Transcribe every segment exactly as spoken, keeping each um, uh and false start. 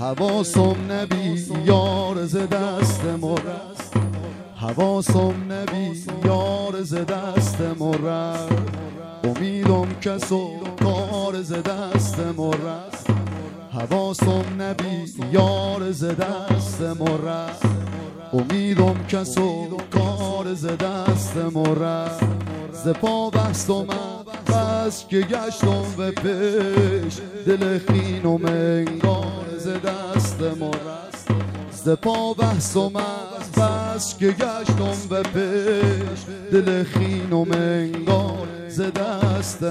حواسم نبی یار ز دست مرست، حواسم نبی یار ز دست مرست، امیدم کس و کار ز دست مرست، حواسم نبی یار ز دست مرست، امیدم کس و کار ز دست مرست، ز پا بستم بس که گشتم و پیش، دل خینم انگار ز دست مرست، ز پا بستم بس که گشتم و پیش، دل خینم انگار ز دست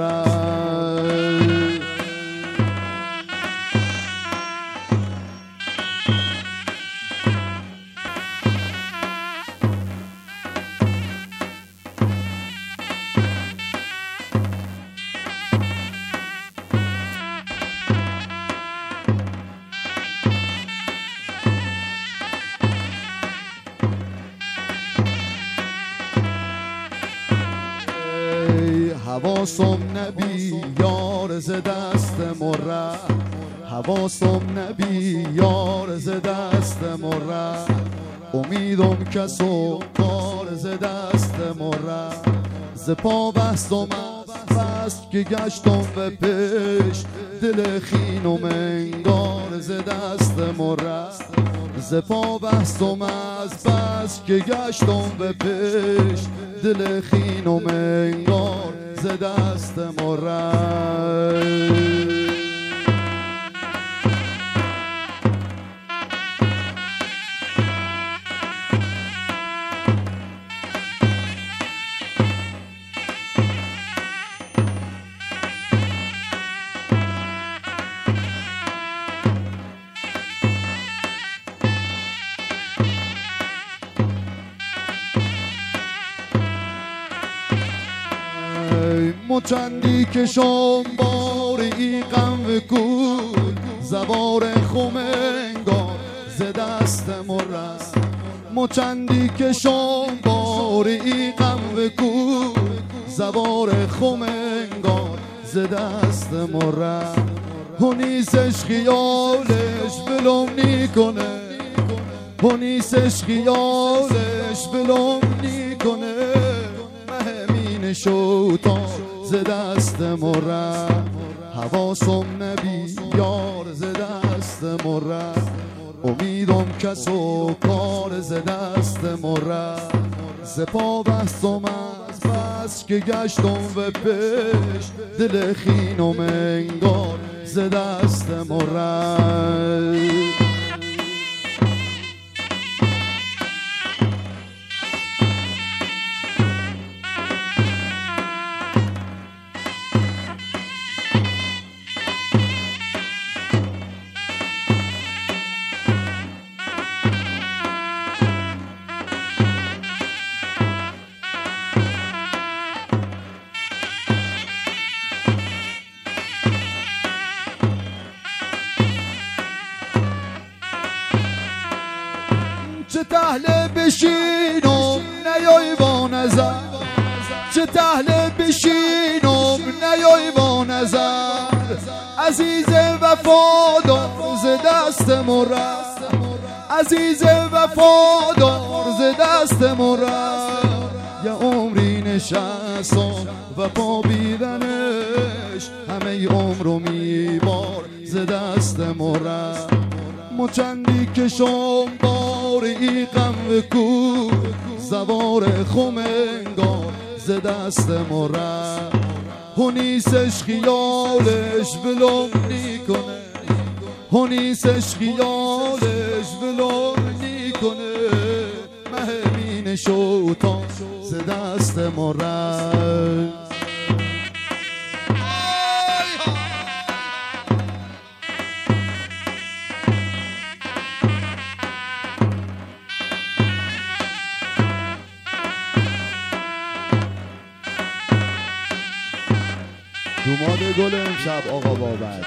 مرست. حواسم نبی یار ز دست مرست، حواسم نبی یار ز دست مرست، امیدم کس و کار ز دست مرست، ز پا بستم بست که گشتم و پیش، دل خینم انگار ز دست مرست، ز پا بستم از بس که گشتم و پیش، دل خینم انگار ز دست مرست. مچندی کشم باری غم و کود، زوار خم انگار ز دست مرست، مچندی کشم باری غم و کود، زوار خم انگار ز دست مرست، و نیستش خیالش بلوم نیکنه، و نیستش خیالش بلوم نیکنه، مهمین شوتان ز دست مرست، حواسم نبی یار ز دست مرست، امیدم کس و کار ز دست مرست، ز پا بستم از بس که گشتم و پیش، دل خینم انگار ز دست مرست. چه تهله بشینم نیای با نظر، چه تهله بشینم نیای با نظر، عزیز وفادار ز دست مرست، عزیز وفادار ز دست مرست، یه عمری نشستم و پابیدنش، همه عمرو میبار ز دست مرست، مچندی کشم باری غم و کود، زوار خم انگار ز دست مرست، و نیستش خیالش بلوم نیکنه، و نیستش خیالش بلوم نیکنه، مهمین شوتان ز دست مرست. دوماد گل امشب آقا بابت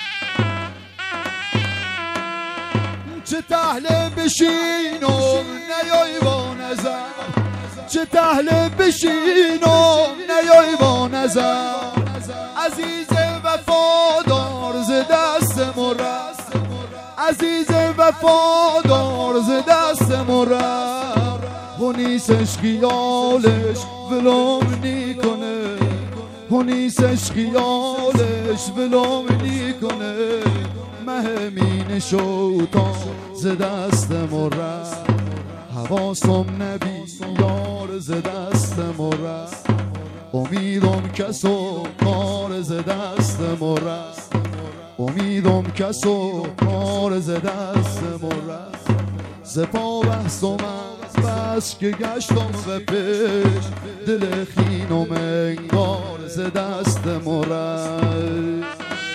چه تهله بشینم نیای با نظر چه تهله بشینم نیای با نظر عزیز وفادار ز دست مرد عزیز وفادار ز دست مرد هنیسش خیالش ولوم نیکنه هنیسش خیالش ولوم نیکنه مهمین شوتا ز دست مرد حواسم نبی یار ز دست مرد امیدم کسو کار ز دست مرد امیدم کسو کار ز دست مرد ز پا بحثم از بس که گشتم به پیش دل خینم انگار ز دست مرد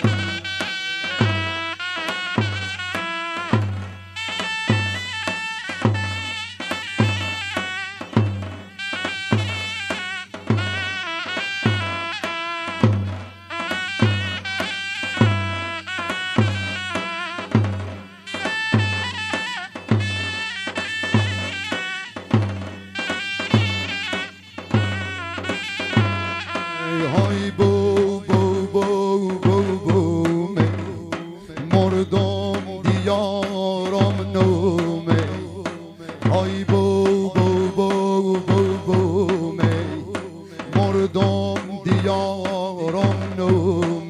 های بو بو بو بو بو می مردم دیارم نومه های بو بو بو بو بو می مردم دیارم نومه